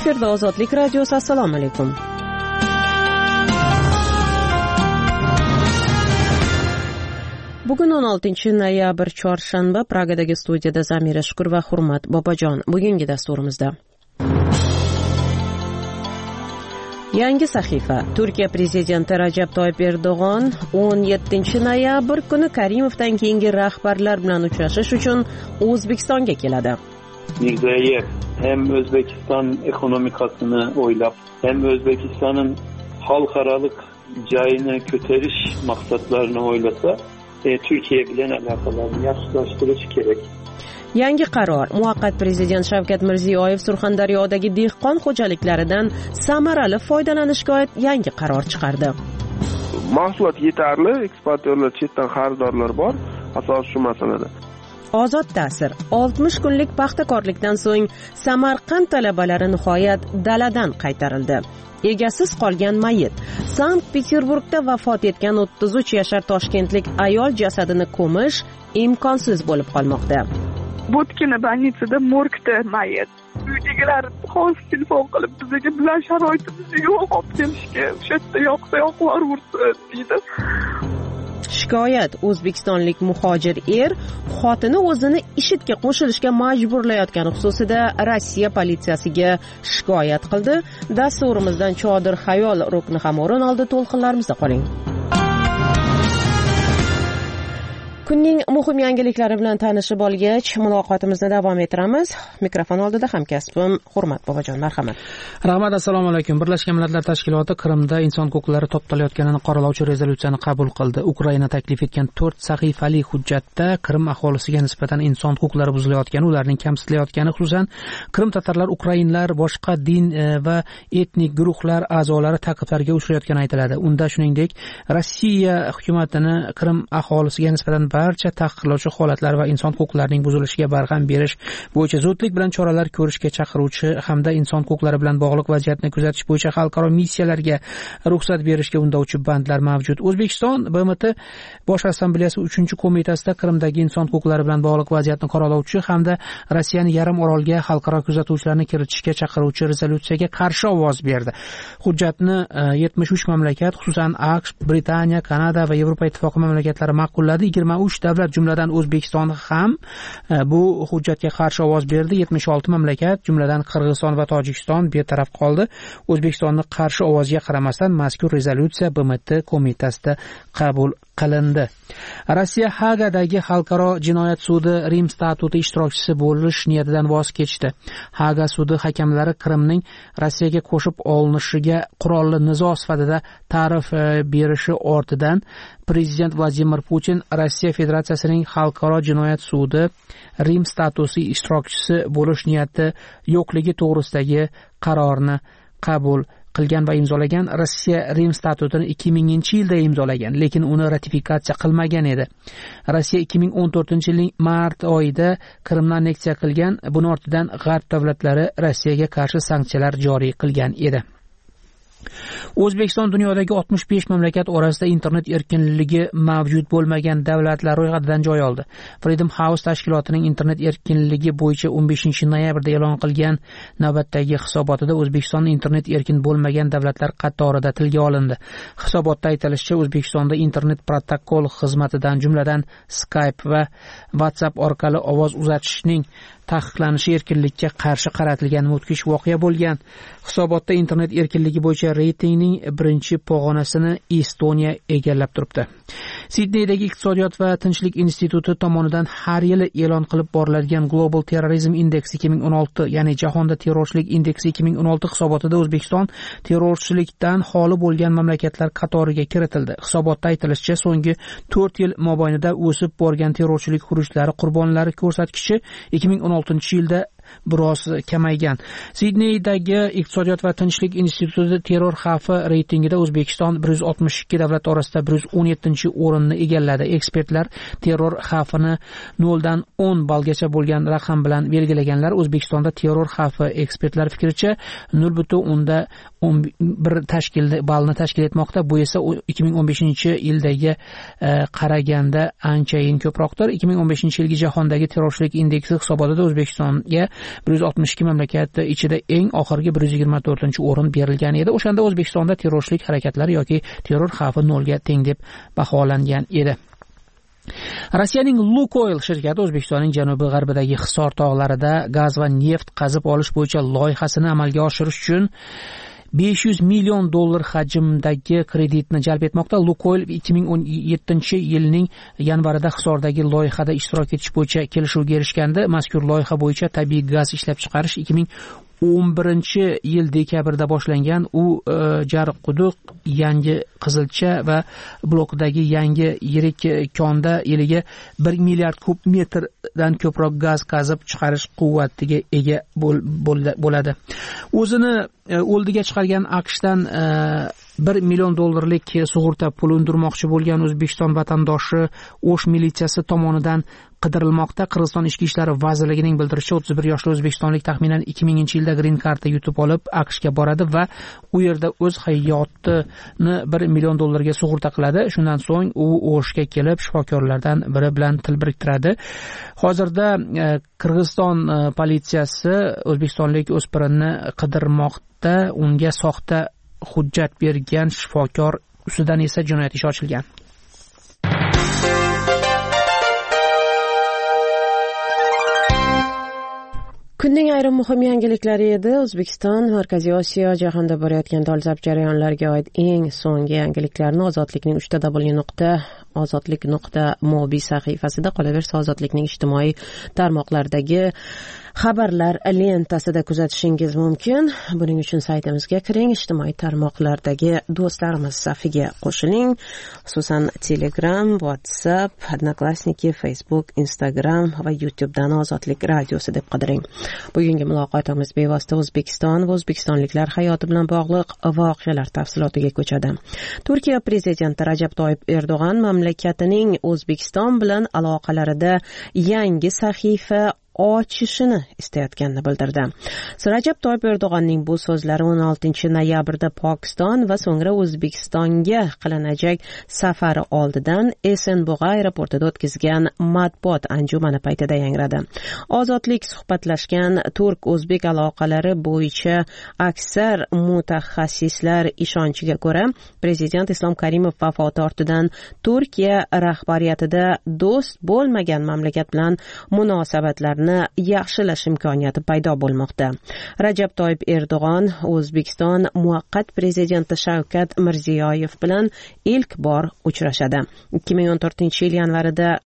Efirda Ozodlik radiosi. Assalomu alaykum. Bugun 16-noyabr chorshanba. Pragadagi studiyada Zamira Shukur va Hurmat Bobojon. Bugungi dasturimizda yangi sahifa. Turkiya prezidenti Rajab Toyyib Erdo'g'on 17-noyabr kuni Karimovdan keyingi rahbarlar bilan uchrashish uchun O'zbekistonga keladi. Mirziyoyev hem Özbekistan ekonomikasını oylab, hem Özbekistan'ın halkaralık cayını köteriş maksatlarını oylasa, Türkiye bilen alakalarını yaxshilashtirish kerak. Yangi qaror. Muvaqqat prezident Shavkat Mirziyoyev Surxondaryodagi dehqon xo'jaliklaridan samarali foydalanishga oid yangi qaror chiqardi. Mahsulot yetarli, eksportyorlar, chetdan xaridorlar bor, asos shu masalada. Ozod ta'sir. 60 kunlik paxtakorlikdan so'ng Samarqand talabalari nihoyat daladan qaytarildi. Egasiz qolgan mayit. Sankt-Peterburgda vafot etgan 33 yashar toshkentlik ayol jasadini ko'mish imkonsiz bo'lib qolmoqda. Bo'tkina больницада morgda mayit. Uydagilar xos telefon qilib bizga bilan sharoitimiz yo'q, olib kelishga, o'sha yerda yoqsa yoqlar ursin deydi. Shikoyat. O'zbekistonlik muhojir xotini o'zini IShIDga qo'shilishga majburlayotgani xususida Rossiya politsiyasiga shikoyat qildi. Dasturimizdan Chodir xayol rukni ham o'rin oldi. To'lqinlarimizda qoling. Kunning muhim yangiliklari bilan tanishib olgach, muloqotimizni davom ettiramiz. Mikrofon oldida hamkasbim Hurmat Bobojon. Marhamat. Rahmat, assalomu alaykum. Birlashgan Millatlar Tashkiloti Qrimda inson huquqlari toptalayotganini qoralovchi rezolyutsiyani qabul qildi. Ukraina taklif etgan 4 sahifali hujjatda Qrim aholisiga nisbatan inson huquqlari buzilayotgani, ularning kamsitilayotgani, xususan Qrim tatarlar, ukrainlar, boshqa din va etnik guruhlar a'zolari ta'qiblarga uchrayotgani aytiladi. Unda shuningdek, Rossiya hukumatini Qrim aholisiga nisbatan barcha tahqirlovchi holatlar va inson huquqlarining buzilishiga barham berish bo'yicha zudlik bilan choralar ko'rishga chaqiruvchi hamda inson huquqlari bilan bog'liq vaziyatni kuzatish bo'yicha xalqaro missiyalarga ruxsat berishga undovchi bandlar mavjud. O'zbekiston BMT Bosh Assambleyasi 3-qo'mitasida Qrimdagi inson huquqlari bilan bog'liq vaziyatni qoralovchi hamda Rossiyani yarim orolga xalqaro kuzatuvchilarni kiritishga chaqiruvchi rezolyutsiyaga qarshi ovoz berdi. Hujjatni 73 mamlakat, xususan AQSh, Britaniya, Kanada va Yevropa Ittifoqi mamlakatlari ma'qulladi. 23 davlat, jumladan O'zbekiston ham bu hujjatga qarshi ovoz berdi. 76 mamlakat, jumladan Qirg'iziston va Tojikiston betaraf qoldi. O'zbekistonning qarshi ovoziga qaramasdan mazkur rezolyutsiya BMT qo'mitasida qabul qilindi. Rossiya Hagadagi xalqaro jinoyat sudi Rim statuti ishtirokchisi bo'lish niyatidan voz kechdi. Haga sudi hakamlari Qrimning Rossiyaga qo'shib olinishiga qurolli nizo sifatida ta'rif berishi ortidan prezident Vladimir Putin Rossiya Federatsiyasining xalqaro jinoyat sudi Rim statusi ishtirokchisi bo'lish niyati yo'qligi to'g'risidagi qarorni qabul qilgan va imzolagan. Rossiya Rim statutini 2000-yilda imzolagan, lekin uni ratifikatsiya qilmagan edi. Rossiya 2014-yilning mart oyida Qrimni anneksiya qilgan. Buning ortidan G'arb davlatlari Rossiyaga qarshi sanksiyalar joriy qilgan edi. O'zbekiston dunyodagi 65 mamlakat orasida internet erkinligi mavjud bo'lmagan davlatlar ro'yxatidan joy oldi. Freedom House tashkilotining internet erkinligi bo'yicha 15-noyabrda e'lon qilgan navbatdagi hisobotida O'zbekiston internet erkin bo'lmagan davlatlar qatorida tilga olindi. Hisobotda aytilishicha, O'zbekistonda internet protokol xizmatidan, jumladan Skype va WhatsApp orqali ovoz uzatishning taqiqlanishi erkinlikka qarshi qaratilgan mudhish voqea bo'lgan. Hisobotda internet erkinligi bo'yicha reytingning birinchi pog'onasini Estoniya egallab turibdi. Sidneydagi Iqtisodiyot va tinchlik instituti tomonidan har yili e'lon qilib boriladigan Global Terrorism Index 2016, ya'ni jahonda terrorchilik indeksi 2016 hisobotida O'zbekiston terrorchilikdan xoli bo'lgan mamlakatlar qatoriga kiritildi. Hisobotda aytilishicha, so'nggi 4 yil mobaynida o'sib borgan terrorchilik xurujlari qurbonlari ko'rsatkichi 2016-yilda biroz kamaygan. Sidneydagi Iqtisodiyot va tinchlik instituti terror xavfi reytingida O'zbekiston 162 davlat orasida 117-o'rinni egalladi. Ekspertlar terror xavfini 0 dan 10 ballgacha bo'lgan raqam bilan belgilaganlar. O'zbekistonda terror xavfi ekspertlar fikricha 0.10 ballni tashkil etmoqda. Bu esa 2015-yildagi qaraganda anchayin ko'proqdir. 2015-yilgi jahondagi terrorchilik indeksi hisobotida O'zbekistonga 162 mamlakat ichida eng oxirgi 124-o'rin berilgan edi. O'shanda O'zbekistonda terrorchilik harakatlari yoki terror xavfi 0 ga teng deb baholangan edi. Rossiyaning Lukoil shirkati O'zbekistonning janubi-g'arbidagi Hisor tog'larida gaz va neft qazib olish bo'yicha loyihasini amalga oshirish uchun $500 million hajmdagi kreditni jalb etmoqda. Lukoil 2017-yilning yanvarida Hisordagi loyihada ishtirok etish bo'yicha kelishuvga erishgandi. Mazkur loyiha bo'yicha tabiiy gaz ishlab chiqarish 2011-yil dekabrda boshlangan. U Jariqquduq, Yangi Qizilcha va blokdagi yangi yirik konda yiliga 1 milliard kub metrdan ko'proq gaz qazib chiqarish quvvatiga ega bo'ladi. O'zini o'ldiga chiqargan AQShdan $1 million sug'urta puli undirmoqchi bo'lgan O'zbekiston vatandoshi O'sh militsiyasi tomonidan qidirilmoqda. Qirg'iziston Ichki ishlar vazirligining bildirishicha 31 yoshli o'zbekistonlik taxminan 2000-yilda green karta yutib olib AQShga boradi va u yerda o'z hayotini $1 million sug'urta qiladi. Shundan so'ng u O'shga kelib shifokorlardan biri bilan til biriktiradi. Hozirda Qirg'iziston politsiyasi o'zbekistonlik o'spirinni qidirmoqda. Unga soxta hujjat bergan shifokor ustidan esa jinoyat ishi ochilgan. Kunning ayrim muhim yangiliklari edi. O'zbekiston, Markaziy Osiyo, jahonda borayotgan dolzarb jarayonlarga oid eng so'nggi yangiliklarni Ozodlikning www.ozodlik.mobi sahifasida, qolaversa Ozodlikning ijtimoiy tarmoqlardagi xabarlar lentasida kuzatishingiz mumkin. Buning uchun saytimizga kiring, ijtimoiy tarmoqlardagi do'stlarimiz safiga qo'shiling. Xususan Telegram, WhatsApp, Odnoklassniki, Facebook, Instagram va YouTubedan Ozodlik radiosi deb qidiring. Bugungi muloqotimiz bevosita O'zbekiston va o'zbekistonliklar hayoti bilan bog'liq voqealar tafsilotiga ko'chadi. Turkiya prezidenti Rajab Toyyib Erdo'g'an mamlakatining O'zbekiston bilan aloqalarida yangi sahifa ochishini istayotganini bildirdi. Rajab Toyyib Erdo'g'anning bu so'zlari 16-noyabrda Pokiston va so'ngra O'zbekistonga qilinajak safari oldidan Esenbog'a aeroportida o'tkazgan matbuot anjumani paytida yangradi. Ozodlik suhbatlashgan turk-o'zbek aloqalari bo'yicha aksar mutaxassislar ishonchiga ko'ra, prezident Islom Karimov vafoti ortidan Turkiya rahbariyatida do'st bo'lmagan mamlakat bilan munosabatlarni yaxshilash imkoniyati paydo bo'lmoqda. Rajab Toyyib Erdo'g'an O'zbekiston muvaqqat prezidenti Shavkat Mirziyoyev bilan ilk bor uchrashadi. 2014-yil yanvarida